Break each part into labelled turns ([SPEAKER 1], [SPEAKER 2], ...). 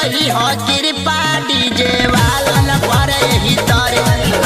[SPEAKER 1] रही हो कृपा डीजे वालन पर ही तोरे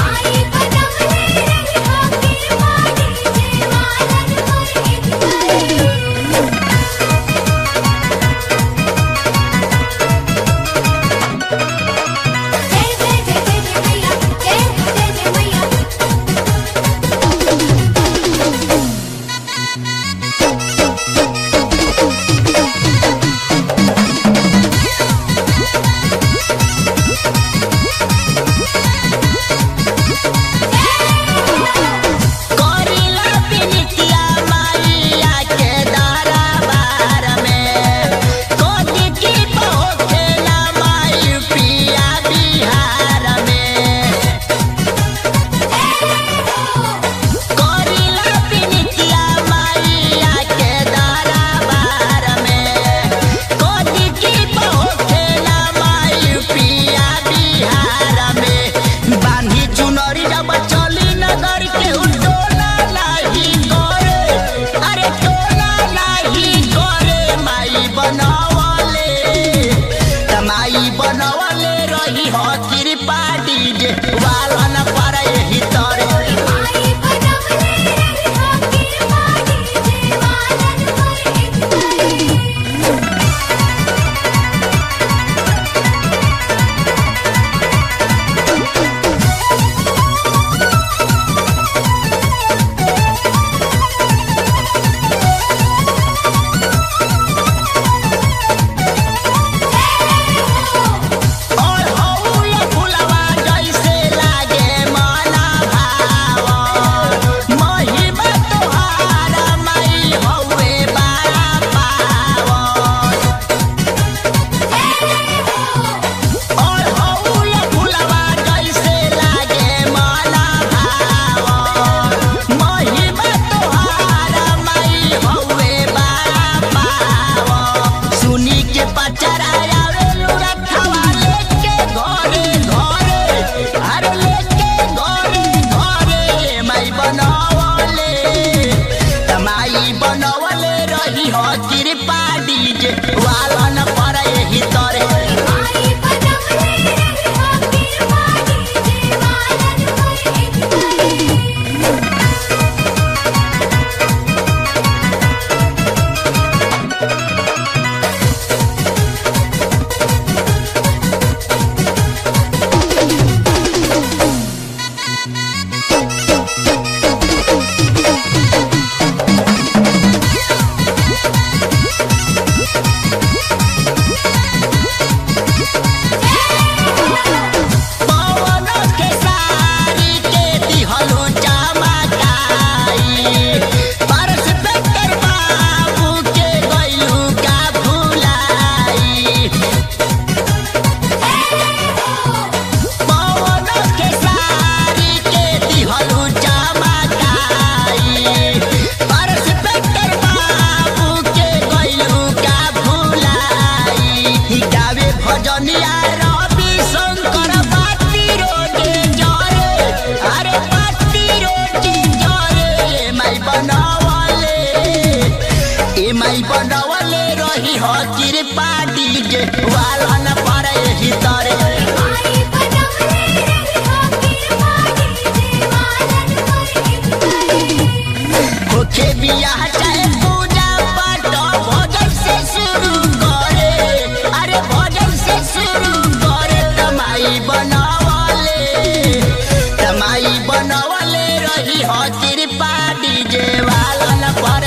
[SPEAKER 1] बनवले रही हो कृपा डीजे वालन पर ही तोरे बनवले रही हो कृपा डीजे वालन पर ही तोरे बनवले रही हो कृपा डीजे वालन पर ही तोरे होके बियाह चाहे पूजा पाठ भजन से शुरू करे अरे भजन से शुरू करे तमाई बनवले रही हो कृपा डीजे वालन पर